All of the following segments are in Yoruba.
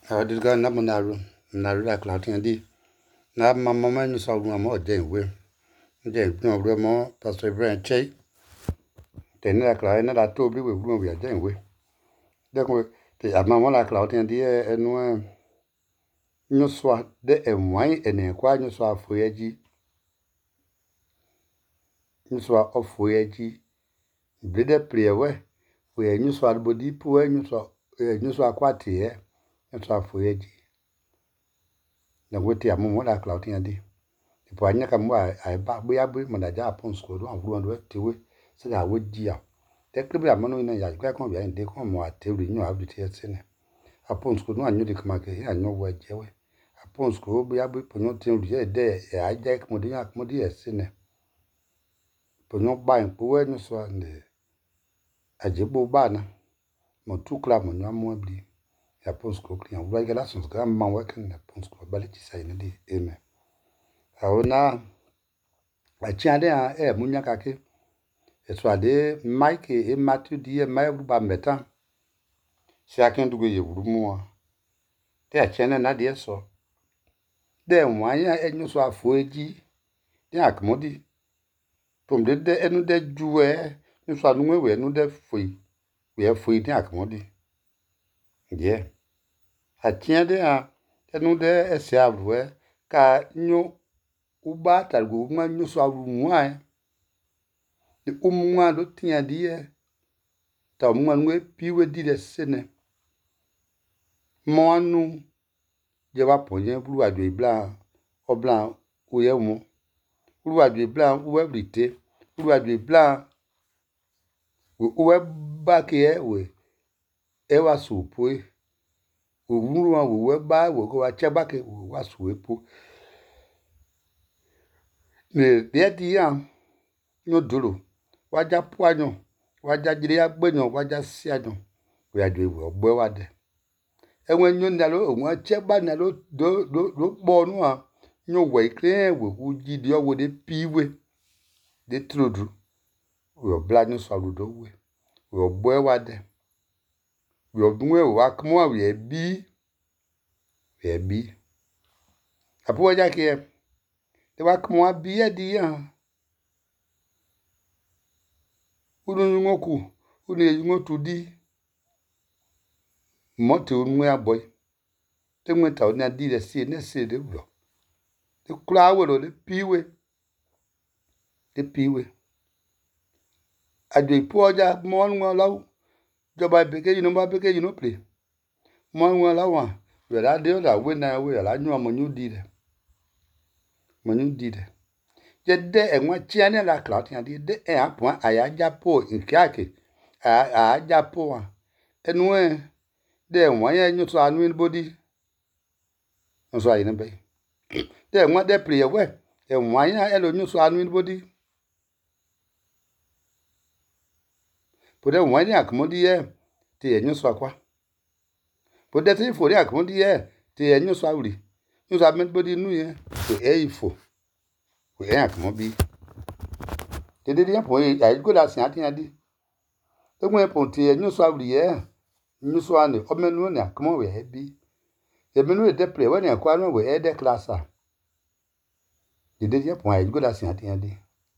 Dirga na naru la clouting di na mama ni so ru mo de we no ru mo pastor Ibrahim Chey de na cloud na da to bi we ru we de we de ko te mama la clouting di enu nyo so de enwan ene kwa nyo so afoyeji nyo so ofoyeji bi de plewe we nyo so albodi pu nyo so akwati nyo so afoyeji na wote ya mumo la clouting di po anya ka mo ai ba bo ya bo mo da ja pon school do awuro do tewe se da wo ji a te kribi amano ina ya kwa kon bia inde kon mo atewri nyu abiti esene apon school no anyu de kama ke anyu wo jewe apon school bo ya bo ponyo tewri de ya ja ko de ya ko de esene ponyo ba en po we nyu so ande ajebo ba na mo tukla mo nyu mo bi ya pon school clean wo ga la sun ga ma working na pon school ba le ti sai ne di amen aona achiade a munya kake eswade Mike Matthew die mai ba meta si aken dugo ye wurumu te achene na die so de wanya enyu so afoeji de akmodi tom de enu de juwe ni so anu we enu de foi de akmodi die achiade a enu de ese avwe ka nyu uba targo ma nyu so awunwa de umwa do tia die ta umwa nwe piwe di de sene monu je wa ponye bulu adwe bla obla oye mu bulu adwe bla we brite bulu adwe bla we ba ke we e wa supo owuru wa we ba we ko wa cheba ke wa suepo ne de di ya nyo duro waja puanyo waja jiri agbenyo waja sianyo we adwe we ogbe wa de enwe nyo ndalo onwa cheba na do bo nu a nyo we kre we uji di owo de piwe de trudu we obla nyu so do we ogbe wa de we odunwe wa kmo we bi apo waja ke de wa kmo bi e di ya unu ngoku unu ngotu di moto nwe aboy te nwe ta na di de si ne se de bro de kura wo de piwe adwe po ja mo nwa law joba beke you no play mo nwa law wa we la de la we na we la nyu mo nyu di de je de enwa chia ne la cloud ya de apon aya japo nkiake a japo wa enwe de enwa ya nyu so anu body so ayi ne be de enwa de play we enwa ya elo nyu so anu body pode enwa ni akmodi ye te enyu so akwa pode te fo ri akmodi ye te enyu so awri nyu so amen body nu ye te ifo we akmobi dede ya po ayi go da sin atin adi to gwen po te enyu so awri ye nyu so ane omenu ni akmo we bi emenu de play we ni akwa no we de klasa dede ya po ayi go da sin atin adi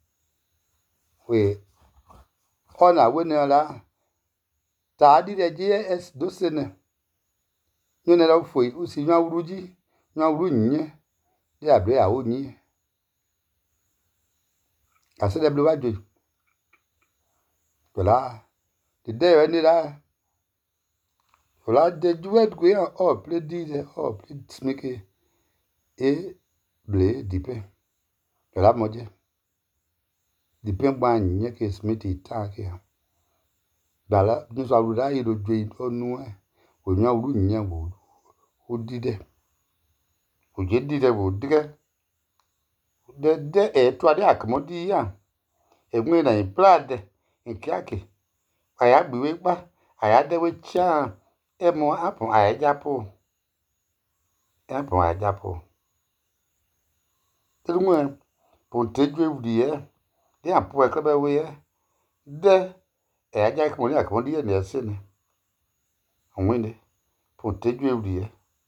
we ona we ne la ta di de JS do sene nyu ne la fo usi nyu awruji nyu awru nye de abre a onyi ase de blo wajo tola de we ni la tola de juwe ko ya o play di de o play smeke e ble dipe tola moje dipe gba nye ke smiti ta ke dala nyu so awru da yi do jwe onu onyu awru nye wo odi de oje di de wo dige de to ade akmodi ya egwe na plade nkiake aya gbiwe pa aya de we cha emo apon aya japo telunwe pontejwe wdiye de apo ekebe we ye de aya ja akmodi ye ne se ne onwene pontejwe wdiye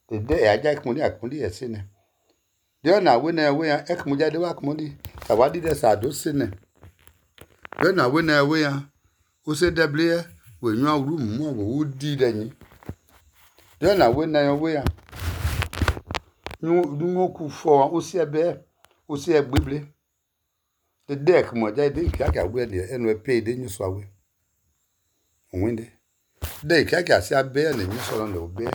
de aja akmudi esine de na we ya ekmuja de wa akmudi tawadi de sa do sine de na we ya o se deble we nwa room mo wo di de yin de na we ya nu ku fo o se egbeble de ekmuja de kaka we de enu pe de nyu so awe onwinde de kaka se abe na nyu so no be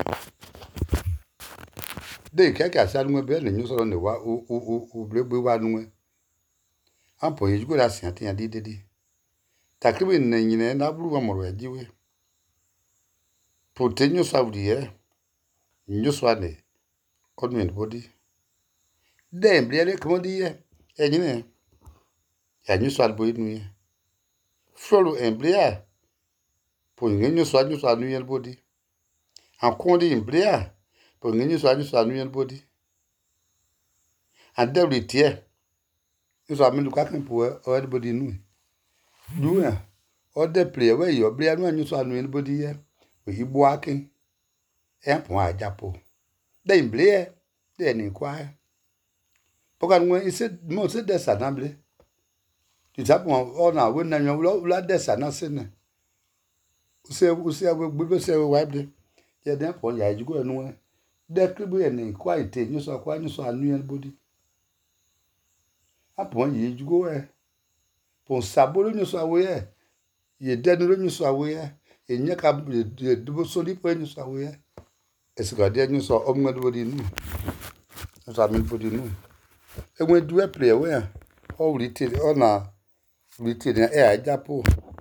de kaka se anu be na nyu so no wa o blebe wa nu ampo yejugo la sian tian di takribi na nyine na buru wa moro ajiwe protein so awdiye nyu so ade odmen body de mbriere komodi ye enyine ya nyu so albo inu ye folo embriere po nyu so anu ye body akondi embriere po nyu so anu ye body adewri tie nso amelu ka kan po everybody nu duya o de play we yo bria nu anyu so anu anybody ye we ibu akin po ajapo de imble de ni kwa poka nu ise mo se de sanable isapo o na we na nyu la de sana se ne use we gbe se we wipe ye de po ya jugo nu de kribu ye ni kwa ite nyu so anu anybody apo ye jugo po sabolo nyu so awe ye denu nyu so awe enye ka dubo so li po nyu so awe esika de nyu so omwedo di nu so amen body nu enwe du play we o rite o na rite na ajapo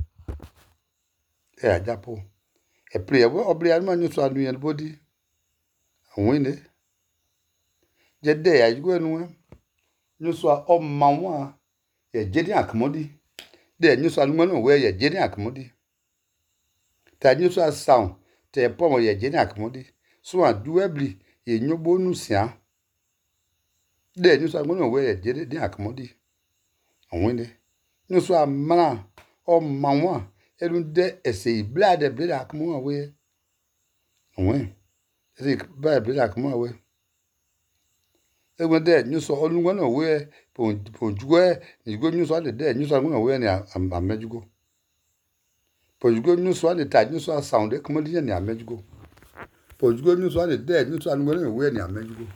e play we o bria ma nyu so anu yen body onwine je de ya jugo nu nyu so o mawa ye jedi akmodi de nyu so anu no we ye jedi akmodi ta nyu so sound te pomo ye jedi akmodi so adu ebli ye nyogbo nu sia de nyu so anu no we ye jedi akmodi onwinde nyu so amana o mawa elu de ese blade blade akmo we onwe ese blade akmo we egwede nyu so olungo no we po jugo ni go nyu so de nyu so anu no we ni amejugo pojugo nyu so de ta nyu so sound e komodi ni amejugo pojugo nyu so de nyu so anu no we ni amejugo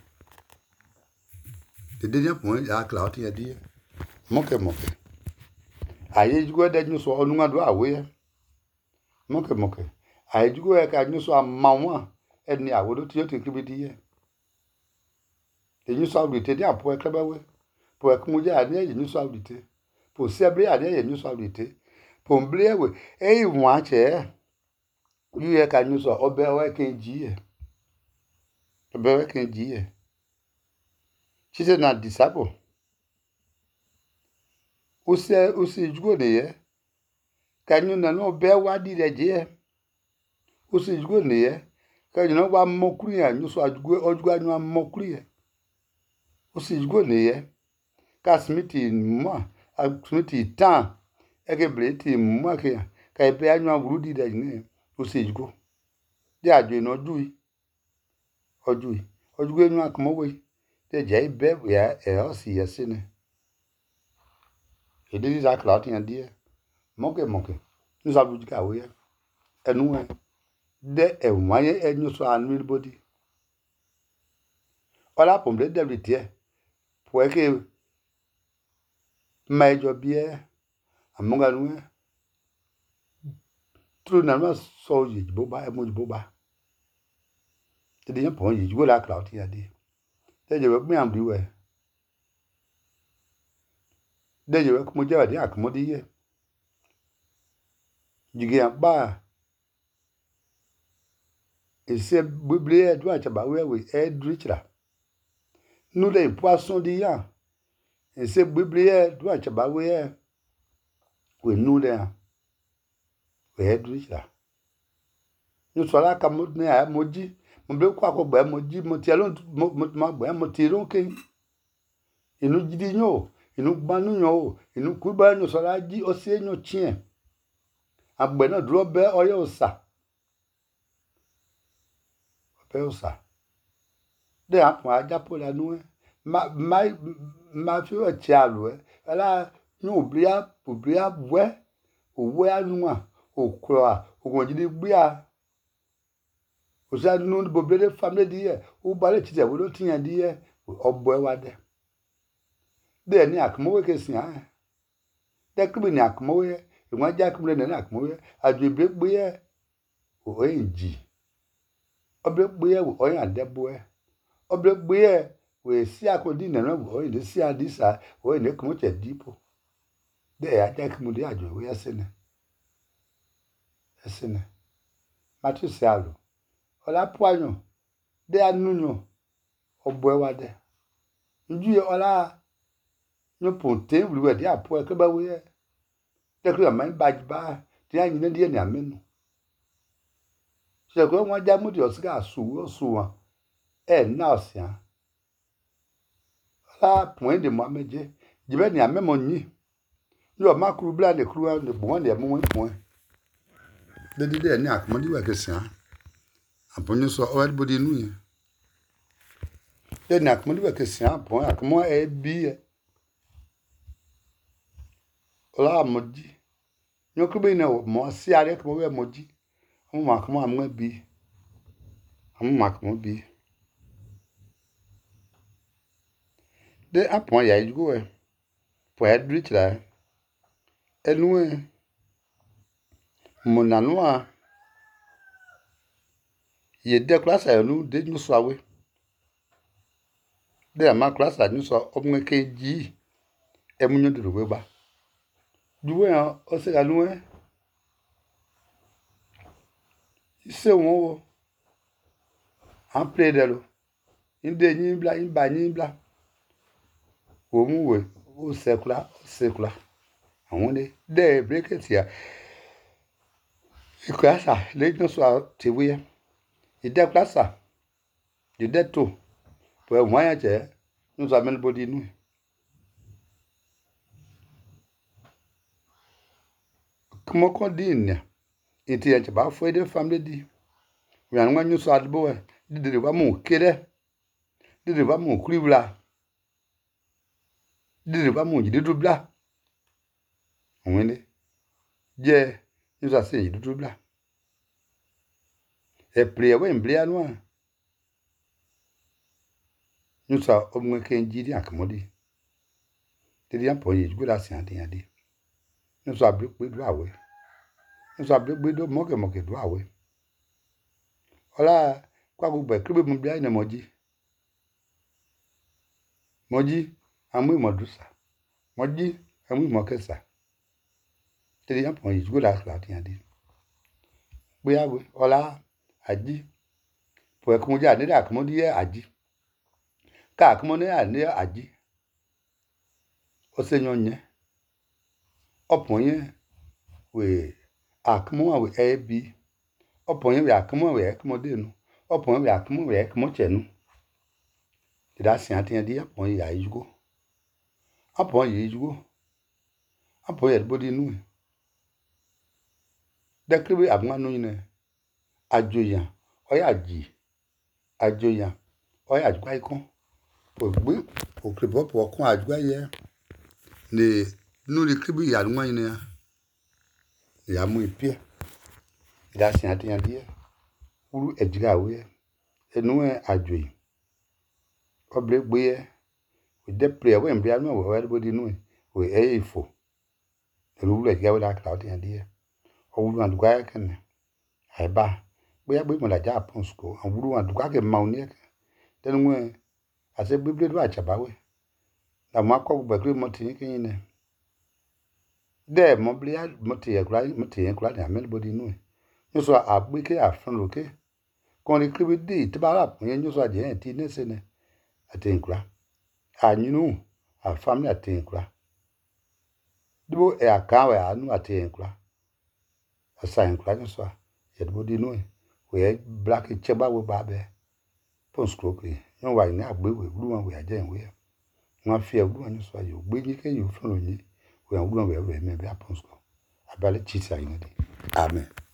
de ya po ya cloud ya di moke aye jugo de nyu so olungo do awe moke aye jugo e ka nyu so amawa eni awodo ti o ti kribidi ye nyu so awite di apo ekreba we po ekmuja ani ye nyu so awite po sebre ani ye nyu so awite po mble we e iwon ache yu ye ka nyu so obe we kenji ye chise na disable usi jugo de ye ka nyu na no be wa di de je usi jugo de ye ka nyu no wa mokuru ya nyu so ojugo anu amokuru ye usi jugo de ye ka smiti mo smiti tan ege bleti mo ka ibe anu awuru di de ni usi jugo de ajo ino ojugo enu akmo we de je ibe ya o si yesine ediri za cloud yan die moke nu za buji ka we enu de enwaye enyu so anu body ola pombe de bitie po eke mejo bie amonga nu tru na ma so yi boba e mo boba de yan pon yi go la cloud yan die de je we am biwe de je we ko mo je de akmodi ye jige ba ese biblie do achaba we edrichra nu le poisson di yan ese biblie do achaba we nu le we edrichra nu so la ka mo ne a moji mo be kwa ko gba moji mo ti alon mo gba mo ti ron ke inu jidi nyo inu gbanu nyo inu kuba nyo so la ji o se nyo chien agbe na duro be oyo sa de apon ajapo la nu ma fi o tialo ala nu obria bwe owe anu a okro a ogonjide gbe a osa nu boblede family di e o bare tite wo lo tiyan di e obo e wa de ni akmo ke sin a de kubi ni akmo ye ìwọ́n já kúmọ̀lẹ́ nínú àkùmọ́wé àjòbí gbéyẹ òyìn jì ọbẹ̀ gbéyẹ òyìn àdẹ́bọ̀ẹ́ ọbẹ̀ gbéyẹ òyìn sí àkọ́dí nínú òyìn lè sí àdìsá òyìn lè kùmọ̀ tẹ̀ dìpọ̀ bẹ́ẹ̀ ajá kúmọ̀lẹ́ àjòwé ẹsẹ̀ nẹ matthew sí àlò ọlá pọ́àyàn dẹ́ anúyàn ọbọ̀ ẹ wá dẹ́ njú yẹ ọlá yóò pọ̀ tẹ́ ìwúlúwẹ̀ dẹ́ àpọ̀ ẹ kébà wéyẹ tekla mai bajba ti anyi na die ni amenu se ko won ja mu di osika suwa na osia la point de moi meje jibe ni amemo nyi yo makru bla de kru ne bon de mo point de ni akmodi wa kesia aponyo so o body nu ye de ni akmodi wa kesia point akmo e bi ola modi nyokubi na mo si are ko we moji mo makmo amwe bi am makmo bi de apon ya igu e po edrich la enu mo nanua ye de class enu de nu so awe de ama class anu so omwe keji emunyo duro we ba duwe o se ganu ise won wo an play de lo inde yin bla yin ba yin bla o mu we o sekula awon de bracket ya ikwasa le no so ti we ide klasa ide to po e won ya je no so amen body nu kmo ko din iti ya ba fo de family di we an wanyu so adbo e dide ba mu kede dide ba mu kuribla dide ba mu jidu bla onwene je ni so se jidu bla e play we mbli anu a ni so omwe kenji di akmodi dide ya po yi gura si ade ade ni so abri pe du awe ni so abri pe do moke du awe ola kwa gbogbo kribe mu bia ina moji amu imodusa moji amu imokesa tiri yan pon yigo la ti ade bóyá we ola aji po e kun ja ni da kun di aji ka kun ni ani aji o se yonye opon yen we akmu we ebi opon yen we akmu we ekmode nu opon we akmu we ekmo chenu da si atiyan di apon ya yugo apon ye body nu de kribe abanu yin ajoyan oya ji ajoyan oya jugba ikon ogbe okribo po okun ajugba ye ne nu ri kribe ya nu yin ya mu ipie da si atiyan di uru ejiga we enu ajoyi obre gbe ye we de prayer we mbia nu we body nu we ifo elu le ya we la cloud yan di owuru andugba ken aiba bóyá gbe mo la ja pon school owuru andugba ke ma oni e tenu ase bible do achaba we la mo akọ gbe kri mo tin kin ne de mo blia mo ti e kura ni amen body nu ni so agbe ke afun roke kon ri kri di ti ba ra pon yen ni so aje ti ne se ne ate nkura anyinu a family ate nkura dibo e akawe anu ate nkura asa nkura ni so ye body nu we black cheba we ba be pon school kri yon wa ni agbe we ru won we aje we won fi egbu ni so ayo gbe ni ke yo fun yin we an ru won we me be pon school abale chisi ayin de amen.